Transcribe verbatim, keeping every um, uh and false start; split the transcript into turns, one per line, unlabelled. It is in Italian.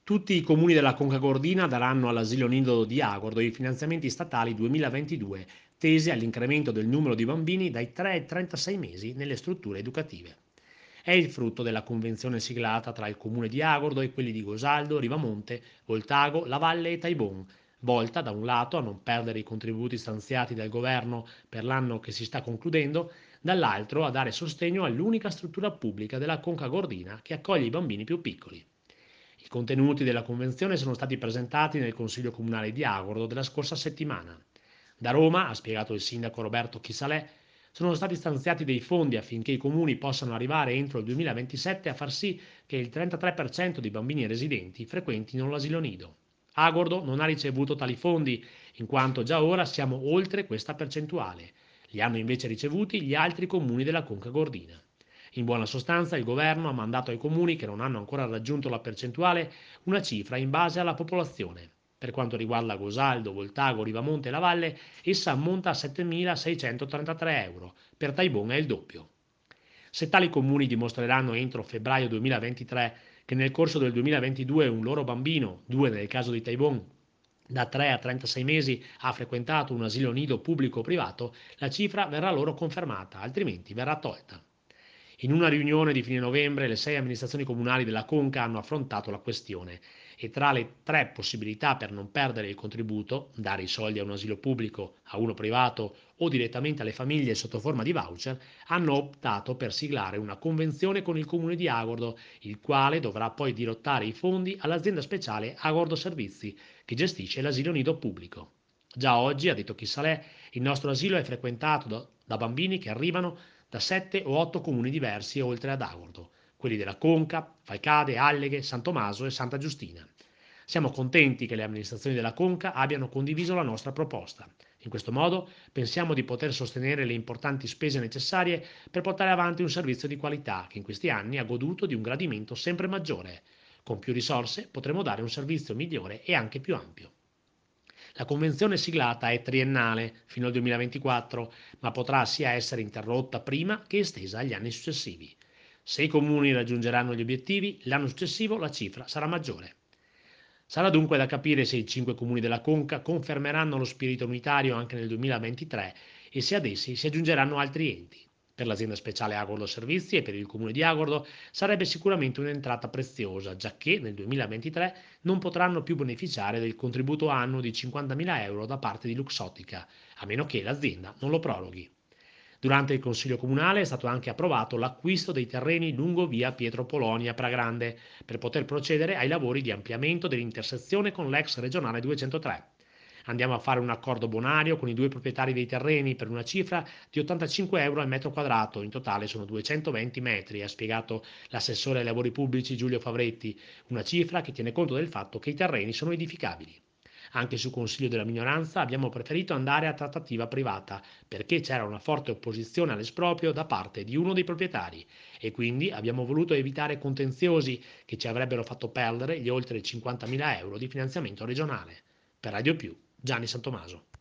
Tutti i comuni della Conca Gordina daranno all'asilo nido di Agordo i finanziamenti statali duemilaventidue tesi all'incremento del numero di bambini dai tre ai trentasei mesi nelle strutture educative. È il frutto della convenzione siglata tra il comune di Agordo e quelli di Gosaldo, Rivamonte, Voltago, La Valle e Taibon, volta da un lato a non perdere i contributi stanziati dal governo per l'anno che si sta concludendo, dall'altro a dare sostegno all'unica struttura pubblica della Conca Gordina che accoglie i bambini più piccoli. I contenuti della convenzione sono stati presentati nel Consiglio Comunale di Agordo della scorsa settimana. Da Roma, ha spiegato il sindaco Roberto Chisalè, sono stati stanziati dei fondi affinché i comuni possano arrivare entro il duemilaventisette a far sì che il trentatré per cento dei bambini residenti frequentino l'asilo nido. Agordo non ha ricevuto tali fondi, in quanto già ora siamo oltre questa percentuale. Li hanno invece ricevuti gli altri comuni della Conca Gordina. In buona sostanza, il governo ha mandato ai comuni che non hanno ancora raggiunto la percentuale una cifra in base alla popolazione. Per quanto riguarda Gosaldo, Voltago, Rivamonte e La Valle, essa ammonta a settemilaseicentotrentatré euro, per Taibon è il doppio. Se tali comuni dimostreranno entro febbraio duemilaventitré che nel corso del duemilaventidue un loro bambino, due nel caso di Taibon, da tre a trentasei mesi ha frequentato un asilo nido pubblico o privato, la cifra verrà loro confermata, altrimenti verrà tolta. In una riunione di fine novembre le sei amministrazioni comunali della Conca hanno affrontato la questione e tra le tre possibilità per non perdere il contributo, dare i soldi a un asilo pubblico, a uno privato o direttamente alle famiglie sotto forma di voucher, hanno optato per siglare una convenzione con il comune di Agordo, il quale dovrà poi dirottare i fondi all'azienda speciale Agordo Servizi, che gestisce l'asilo nido pubblico. Già oggi, ha detto Chissalè, il nostro asilo è frequentato da, da bambini che arrivano da sette o otto comuni diversi oltre ad Agordo, quelli della Conca, Falcade, Alleghe, San Tommaso e Santa Giustina. Siamo contenti che le amministrazioni della Conca abbiano condiviso la nostra proposta. In questo modo pensiamo di poter sostenere le importanti spese necessarie per portare avanti un servizio di qualità che in questi anni ha goduto di un gradimento sempre maggiore. Con più risorse potremo dare un servizio migliore e anche più ampio. La convenzione siglata è triennale fino al duemilaventiquattro, ma potrà sia essere interrotta prima che estesa agli anni successivi. Se i comuni raggiungeranno gli obiettivi, l'anno successivo la cifra sarà maggiore. Sarà dunque da capire se i cinque comuni della Conca confermeranno lo spirito unitario anche nel duemilaventitré e se ad essi si aggiungeranno altri enti. Per l'azienda speciale Agordo Servizi e per il comune di Agordo sarebbe sicuramente un'entrata preziosa, giacché nel duemilaventitré non potranno più beneficiare del contributo annuo di cinquantamila euro da parte di Luxottica, a meno che l'azienda non lo proroghi. Durante il Consiglio Comunale è stato anche approvato l'acquisto dei terreni lungo via Pietro Polonia a Pragrande per poter procedere ai lavori di ampliamento dell'intersezione con l'ex regionale duecentotré. Andiamo a fare un accordo bonario con i due proprietari dei terreni per una cifra di ottantacinque euro al metro quadrato, in totale sono duecentoventi metri, ha spiegato l'assessore ai lavori pubblici Giulio Favretti, una cifra che tiene conto del fatto che i terreni sono edificabili. Anche su consiglio della minoranza abbiamo preferito andare a trattativa privata perché c'era una forte opposizione all'esproprio da parte di uno dei proprietari e quindi abbiamo voluto evitare contenziosi che ci avrebbero fatto perdere gli oltre cinquantamila euro di finanziamento regionale. Per Radio Più, Gianni Santomaso.